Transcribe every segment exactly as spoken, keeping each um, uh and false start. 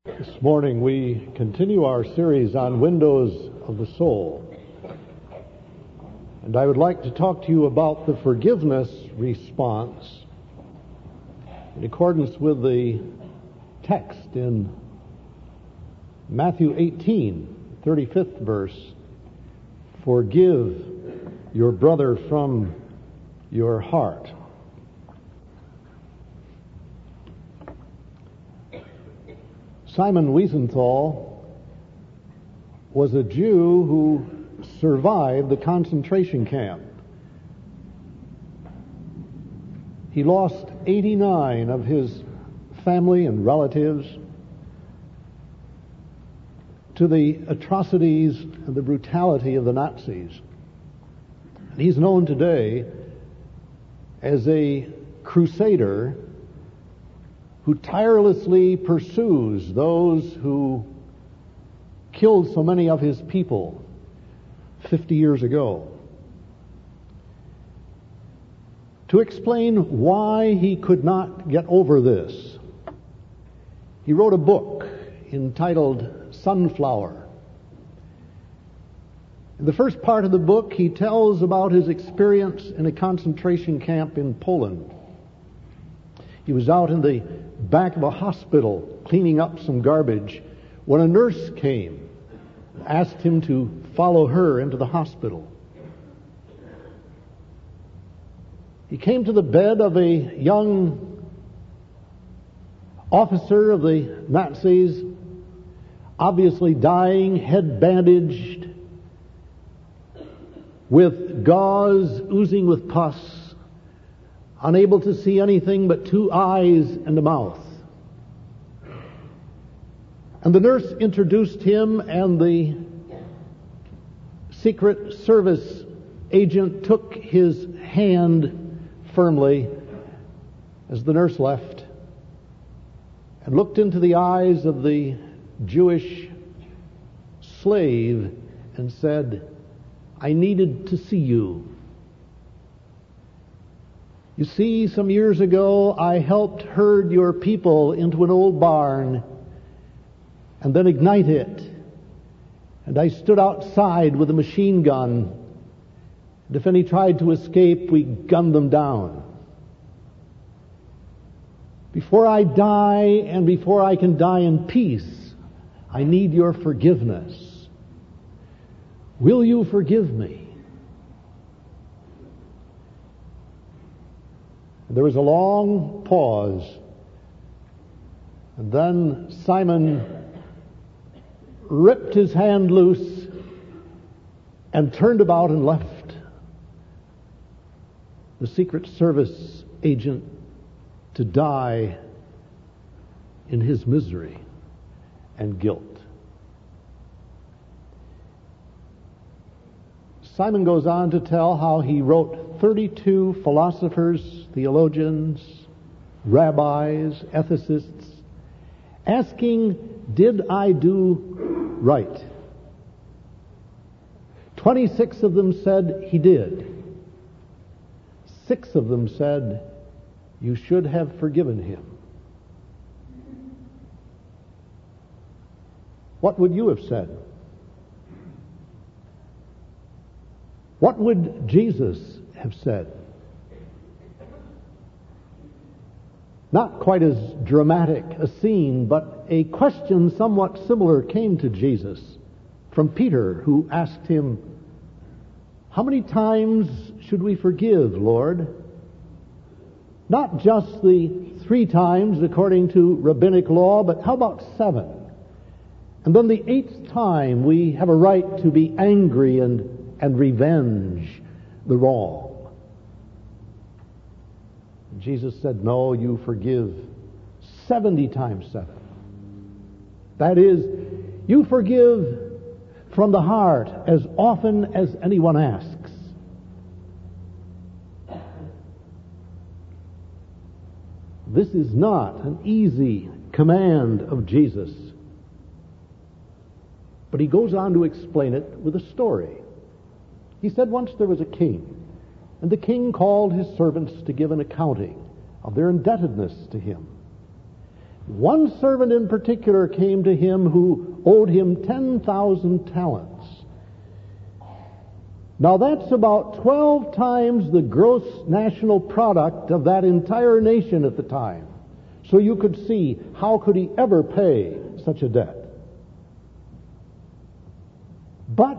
This morning we continue our series on windows of the soul. And I would like to talk to you about the forgiveness response in accordance with the text in Matthew eighteen, thirty-fifth verse. Forgive your brother from your heart. Simon Wiesenthal was a Jew who survived the concentration camp. He lost eighty-nine of his family and relatives to the atrocities and the brutality of the Nazis. And he's known today as a crusader who tirelessly pursues those who killed so many of his people fifty years ago. To explain why he could not get over this, he wrote a book entitled Sunflower. In the first part of the book, he tells about his experience in a concentration camp in Poland. He was out in the back of a hospital cleaning up some garbage when a nurse came and asked him to follow her into the hospital. He came to the bed of a young officer of the Nazis, obviously dying, head bandaged, with gauze oozing with pus, unable to see anything but two eyes and a mouth. And the nurse introduced him, and the Secret Service agent took his hand firmly as the nurse left and looked into the eyes of the Jewish slave and said, "I needed to see you. You see, some years ago, I helped herd your people into an old barn and then ignite it. And I stood outside with a machine gun. And if any tried to escape, we gunned them down. Before I die, and before I can die in peace, I need your forgiveness. Will you forgive me?" There was a long pause, and then Simon ripped his hand loose and turned about and left the Secret Service agent to die in his misery and guilt. Simon goes on to tell how he wrote thirty-two philosophers, theologians, rabbis, ethicists, asking, "Did I do right?" Twenty-six of them said he did. Six of them said, "You should have forgiven him." What would you have said? What would Jesus have said? Not quite as dramatic a scene, but a question somewhat similar came to Jesus from Peter, who asked him, "How many times should we forgive, Lord?" Not just the three times according to rabbinic law, but how about seven? And then the eighth time we have a right to be angry and and revenge the wrong. Jesus said, "No, you forgive seventy times seven. That is, you forgive from the heart as often as anyone asks." This is not an easy command of Jesus, but he goes on to explain it with a story. He said once there was a king, and the king called his servants to give an accounting of their indebtedness to him. One servant in particular came to him who owed him ten thousand talents. Now that's about twelve times the gross national product of that entire nation at the time. So you could see, how could he ever pay such a debt? But,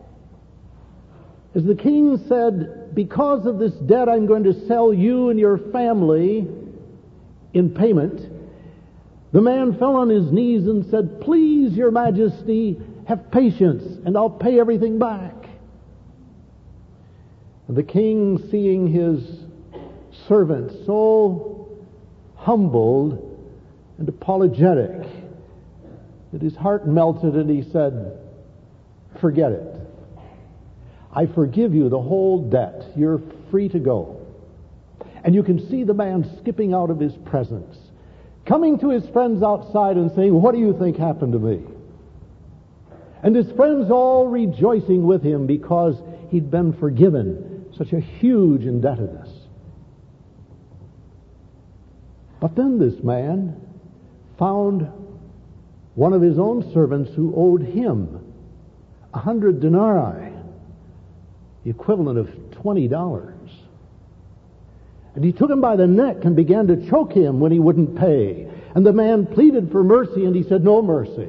as the king said, because of this debt I'm going to sell you and your family in payment, the man fell on his knees and said, "Please, your majesty, have patience and I'll pay everything back." And the king, seeing his servant so humbled and apologetic, that his heart melted, and he said, "Forget it. I forgive you the whole debt. You're free to go." And you can see the man skipping out of his presence, coming to his friends outside and saying, "What do you think happened to me?" And his friends all rejoicing with him because he'd been forgiven such a huge indebtedness. But then this man found one of his own servants who owed him a hundred denarii, the equivalent of twenty dollars. And he took him by the neck and began to choke him when he wouldn't pay. And the man pleaded for mercy, and he said, "No mercy."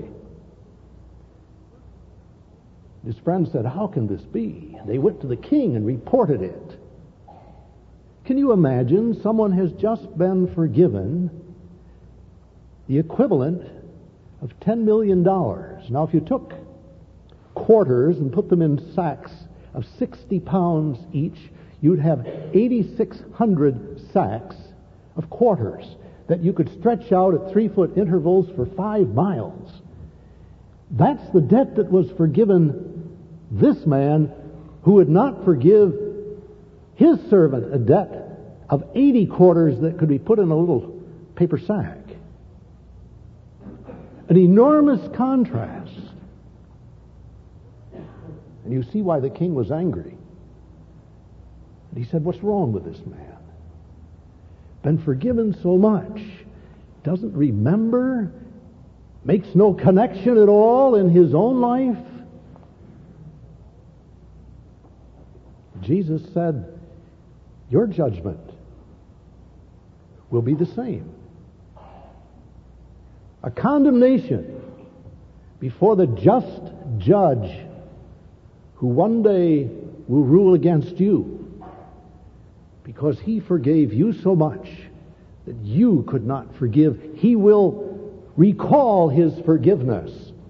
His friend said, "How can this be?" And they went to the king and reported it. Can you imagine? Someone has just been forgiven the equivalent of ten million dollars. Now, if you took quarters and put them in sacks of sixty pounds each, you'd have eighty-six hundred sacks of quarters that you could stretch out at three-foot intervals for five miles. That's the debt that was forgiven this man, who would not forgive his servant a debt of eighty quarters that could be put in a little paper sack. An enormous contrast. And you see why the king was angry. And he said, "What's wrong with this man? Been forgiven so much, doesn't remember, makes no connection at all in his own life." Jesus said, "Your judgment will be the same. A condemnation before the just judge who one day will rule against you because he forgave you so much that you could not forgive. He will recall his forgiveness.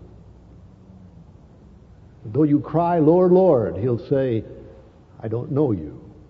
Though you cry, 'Lord, Lord,' he'll say, 'I don't know you.'"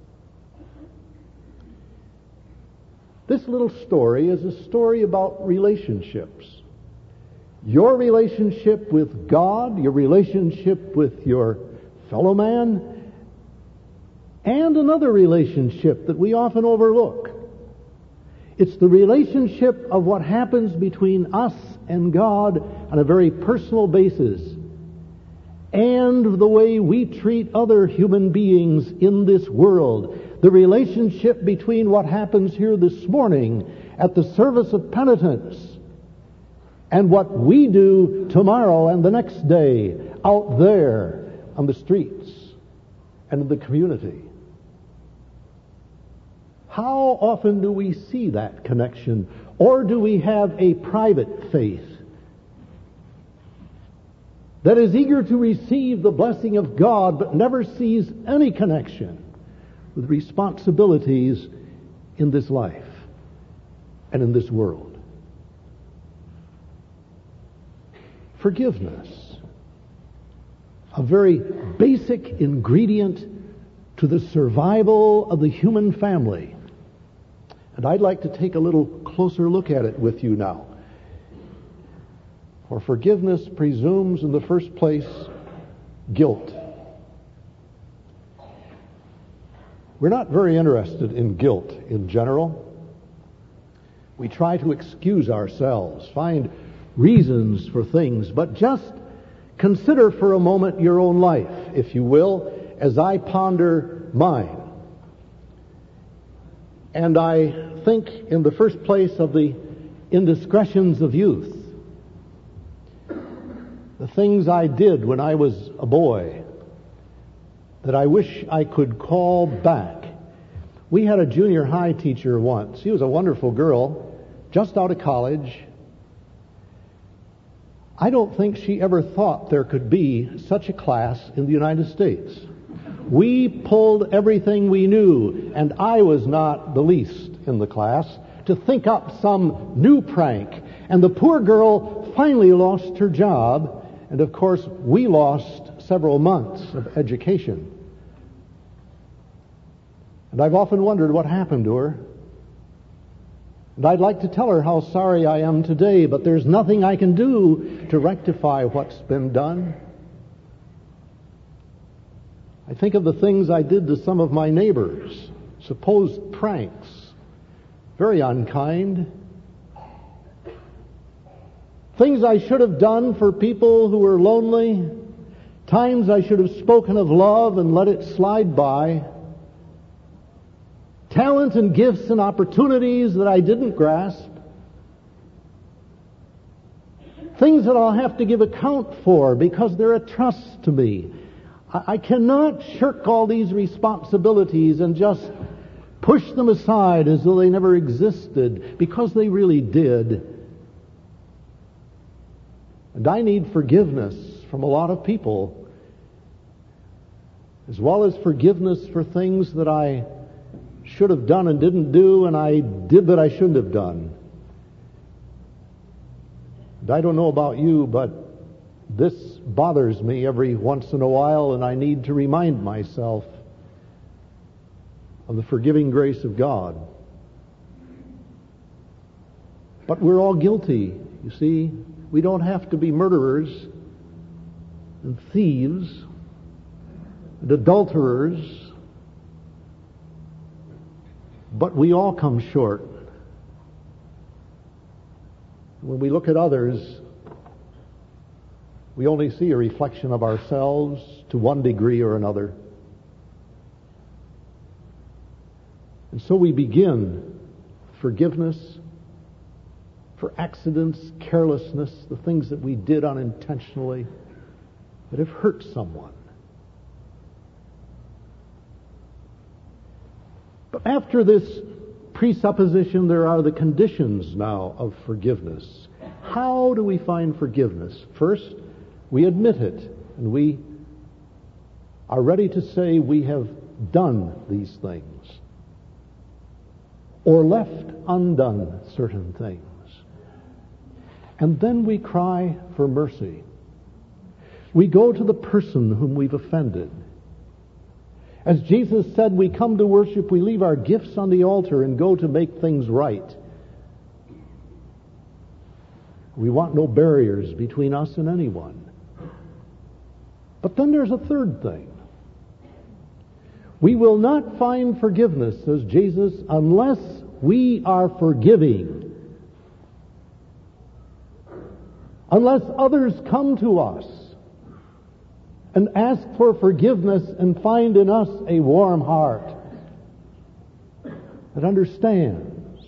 This little story is a story about relationships. Your relationship with God, your relationship with your fellow man, and another relationship that we often overlook. It's the relationship of what happens between us and God on a very personal basis, and the way we treat other human beings in this world. The relationship between what happens here this morning at the service of penitence and what we do tomorrow and the next day out there on the streets and in the community. How often do we see that connection? Or do we have a private faith that is eager to receive the blessing of God but never sees any connection with responsibilities in this life and in this world? Forgiveness, a very basic ingredient to the survival of the human family. And I'd like to take a little closer look at it with you now. For forgiveness presumes, in the first place, guilt. We're not very interested in guilt in general. We try to excuse ourselves, find reasons for things, but just consider for a moment your own life, if you will, as I ponder mine. And I think, in the first place, of the indiscretions of youth, the things I did when I was a boy that I wish I could call back. We had a junior high teacher once. She was a wonderful girl, just out of college. I don't think she ever thought there could be such a class in the United States. We pulled everything we knew, and I was not the least in the class, to think up some new prank. And the poor girl finally lost her job, and of course we lost several months of education. And I've often wondered what happened to her. And I'd like to tell her how sorry I am today, but there's nothing I can do to rectify what's been done. I think of the things I did to some of my neighbors, supposed pranks, very unkind. Things I should have done for people who were lonely, times I should have spoken of love and let it slide by. Talents and gifts and opportunities that I didn't grasp. Things that I'll have to give account for because they're a trust to me. I, I cannot shirk all these responsibilities and just push them aside as though they never existed, because they really did. And I need forgiveness from a lot of people, as well as forgiveness for things that I should have done and didn't do, and I did that I shouldn't have done. And I don't know about you, but this bothers me every once in a while, and I need to remind myself of the forgiving grace of God. But we're all guilty, you see. We don't have to be murderers and thieves and adulterers, but we all come short. When we look at others, we only see a reflection of ourselves to one degree or another. And so we begin forgiveness for accidents, carelessness, the things that we did unintentionally that have hurt someone. But after this presupposition, there are the conditions now of forgiveness. How do we find forgiveness? First, we admit it, and we are ready to say we have done these things, or left undone certain things. And then we cry for mercy. We go to the person whom we've offended. As Jesus said, we come to worship, we leave our gifts on the altar and go to make things right. We want no barriers between us and anyone. But then there's a third thing. We will not find forgiveness, says Jesus, unless we are forgiving. Unless others come to us and ask for forgiveness and find in us a warm heart that understands.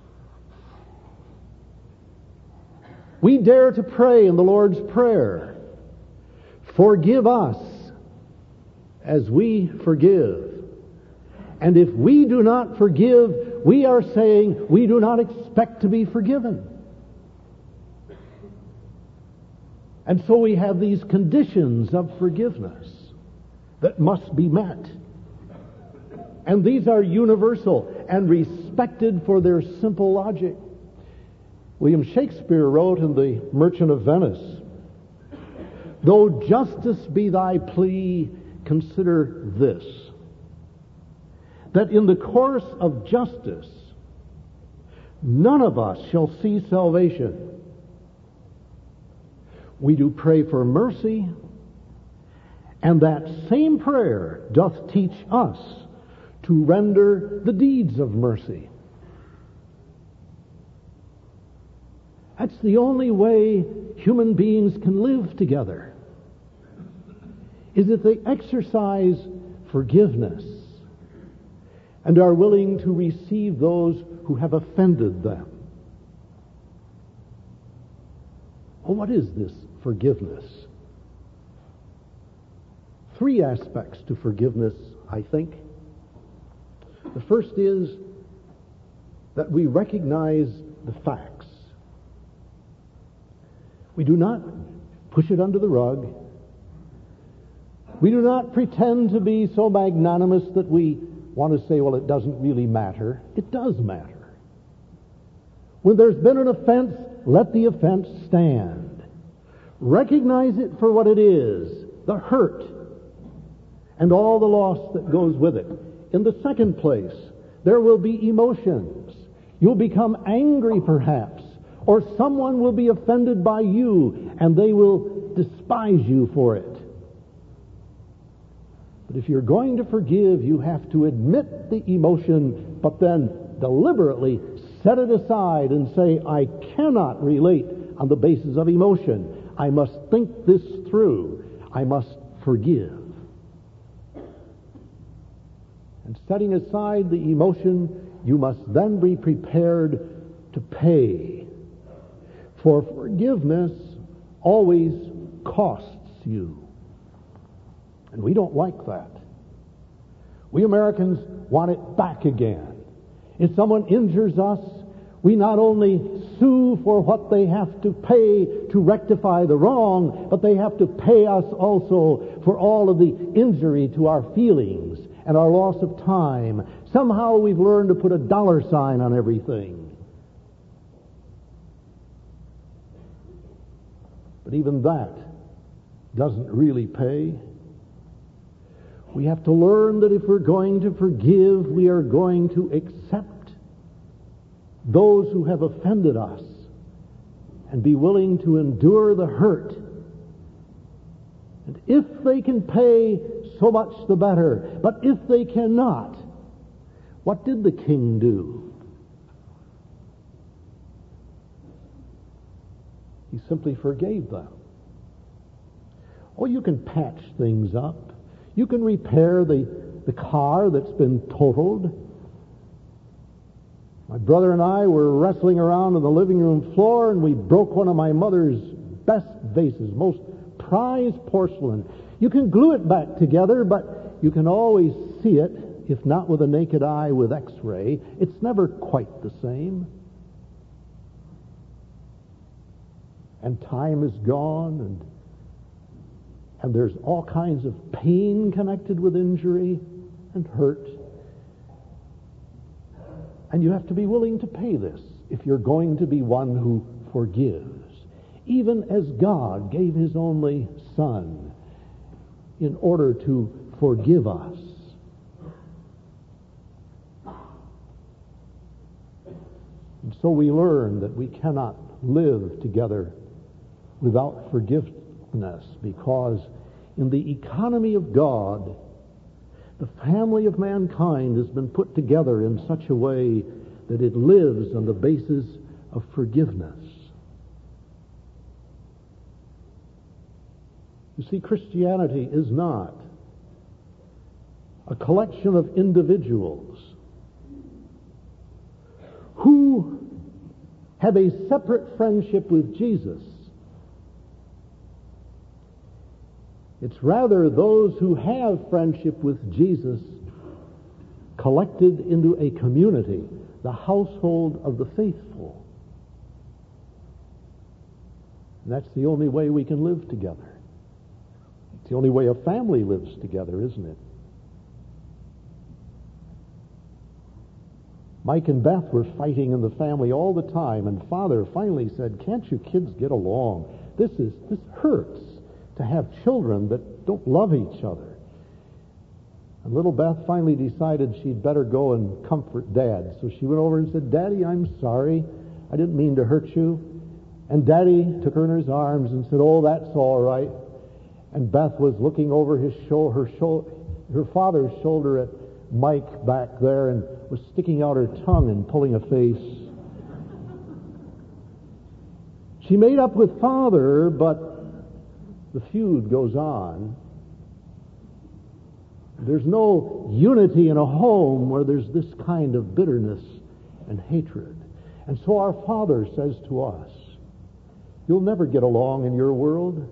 We dare to pray in the Lord's Prayer, forgive us as we forgive. And if we do not forgive, we are saying we do not expect to be forgiven. And so we have these conditions of forgiveness that must be met. And these are universal and respected for their simple logic. William Shakespeare wrote in The Merchant of Venice, "Though justice be thy plea, consider this, that in the course of justice none of us shall see salvation. We do pray for mercy, and that same prayer doth teach us to render the deeds of mercy." That's the only way human beings can live together, is if they exercise forgiveness and are willing to receive those who have offended them. Well, what is this forgiveness? Three aspects to forgiveness, I think. The first is that we recognize the facts. We do not push it under the rug. We do not pretend to be so magnanimous that we want to say, well, it doesn't really matter. It does matter. When there's been an offense, let the offense stand. Recognize it for what it is, the hurt, and all the loss that goes with it. In the second place, there will be emotions. You'll become angry, perhaps, or someone will be offended by you, and they will despise you for it. But if you're going to forgive, you have to admit the emotion, but then deliberately set it aside and say, I cannot relate on the basis of emotion. I must think this through. I must forgive. And setting aside the emotion, you must then be prepared to pay. For forgiveness always costs you. And we don't like that. We Americans want it back again. If someone injures us, we not only sue for what they have to pay to rectify the wrong, but they have to pay us also for all of the injury to our feelings and our loss of time. Somehow we've learned to put a dollar sign on everything. But even that doesn't really pay. We have to learn that if we're going to forgive, we are going to accept those who have offended us and be willing to endure the hurt. And if they can pay, so much the better. But if they cannot, what did the king do? He simply forgave them. Oh, you can patch things up. You can repair the, the car that's been totaled. My brother and I were wrestling around on the living room floor, and we broke one of my mother's best vases, most prized porcelain. You can glue it back together, but you can always see it, if not with a naked eye, with X-ray. It's never quite the same. And time is gone, and and there's all kinds of pain connected with injury and hurt. And you have to be willing to pay this if you're going to be one who forgives. Even as God gave His only Son in order to forgive us. And so we learn that we cannot live together without forgiveness, because in the economy of God, the family of mankind has been put together in such a way that it lives on the basis of forgiveness. You see, Christianity is not a collection of individuals who have a separate friendship with Jesus. It's rather those who have friendship with Jesus collected into a community, the household of the faithful. And that's the only way we can live together. It's the only way a family lives together, isn't it? Mike and Beth were fighting in the family all the time, and Father finally said, "Can't you kids get along? This is this hurts to have children that don't love each other." And little Beth finally decided she'd better go and comfort Dad. So she went over and said, "Daddy, I'm sorry. I didn't mean to hurt you." And Daddy took her in his arms and said, "Oh, that's all right." And Beth was looking over his shoulder, her, shoulder, her father's shoulder at Mike back there, and was sticking out her tongue and pulling a face. She made up with Father, but the feud goes on. There's no unity in a home where there's this kind of bitterness and hatred. And so our Father says to us, You'll never get along in your world.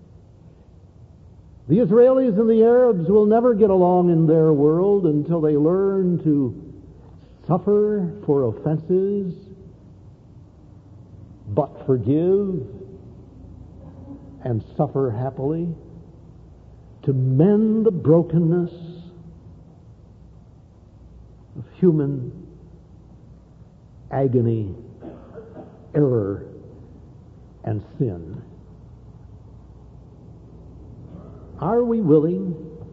The Israelis and the Arabs will never get along in their world until they learn to suffer for offenses, but forgive and suffer happily, to mend the brokenness of human agony, error, and sin. Are we willing?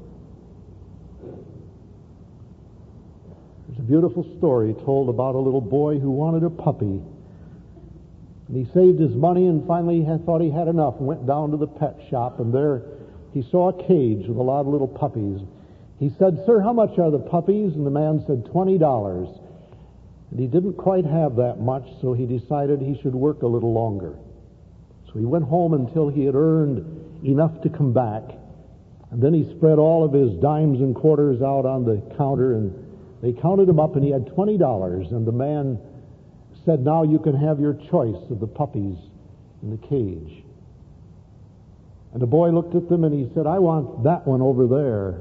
There's a beautiful story told about a little boy who wanted a puppy. And he saved his money and finally had, thought he had enough and went down to the pet shop, and there he saw a cage with a lot of little puppies. He said, "Sir, how much are the puppies?" And the man said, twenty dollars. And he didn't quite have that much, so he decided he should work a little longer. So he went home until he had earned enough to come back. And then he spread all of his dimes and quarters out on the counter, and they counted him up, and he had twenty dollars. And the man said, "Now you can have your choice of the puppies in the cage." And the boy looked at them and he said, "I want that one over there."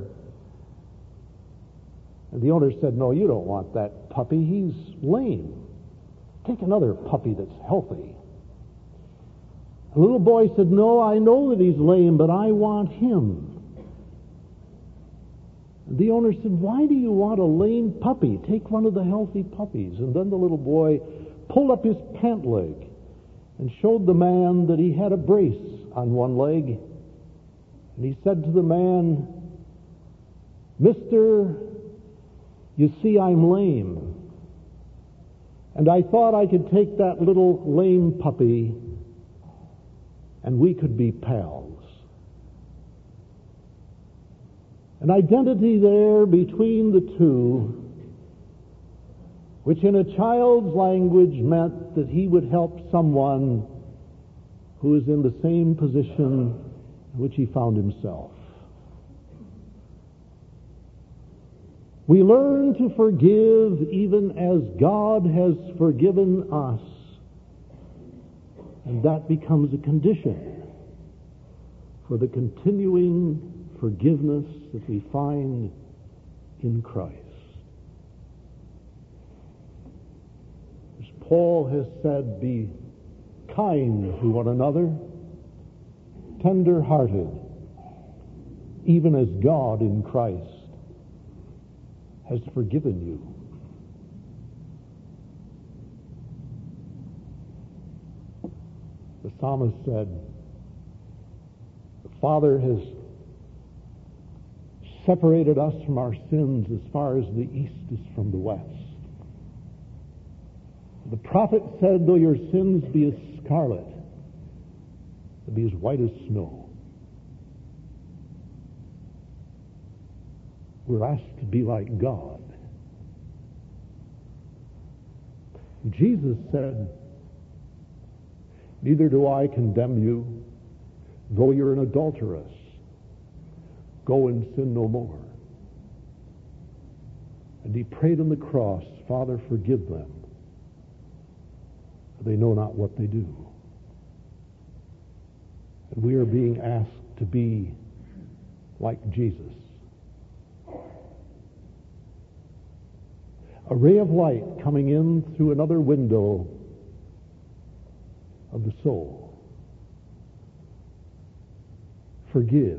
And the owner said, "No, you don't want that puppy. He's lame. Take another puppy that's healthy." The little boy said, "No, I know that he's lame, but I want him." The owner said, "Why do you want a lame puppy? Take one of the healthy puppies." And then the little boy pulled up his pant leg and showed the man that he had a brace on one leg. And he said to the man, "Mister, you see I'm lame. And I thought I could take that little lame puppy and we could be pals." An identity there between the two, which in a child's language meant that he would help someone who is in the same position in which he found himself. We learn to forgive even as God has forgiven us, and that becomes a condition for the continuing forgiveness that we find in Christ. As Paul has said, be kind to one another, tender-hearted, even as God in Christ has forgiven you. The psalmist said, "The Father has separated us from our sins as far as the east is from the west." The prophet said, "Though your sins be as scarlet, they'll be as white as snow." We're asked to be like God. Jesus said, "Neither do I condemn you, though you're an adulteress. Go and sin no more." And he prayed on the cross, "Father, forgive them, for they know not what they do." And we are being asked to be like Jesus. A ray of light coming in through another window of the soul. Forgive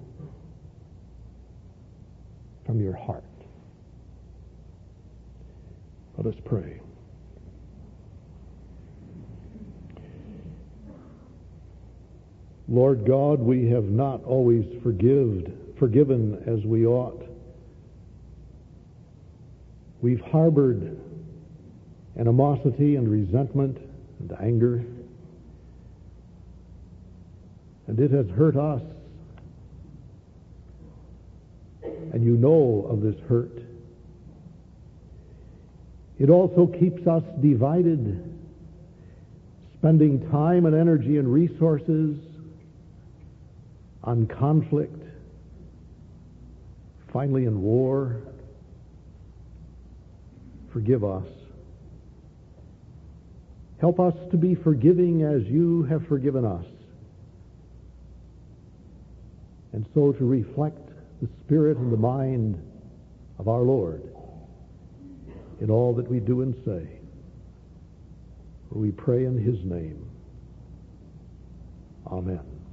from your heart. Let us pray. Lord God, we have not always forgived, forgiven as we ought. We've harbored animosity and resentment and anger, and it has hurt us. And you know of this hurt. It also keeps us divided, spending time and energy and resources on conflict, finally in war. Forgive us. Help us to be forgiving as you have forgiven us, and so to reflect the spirit and the mind of our Lord in all that we do and say. For we pray in his name. Amen.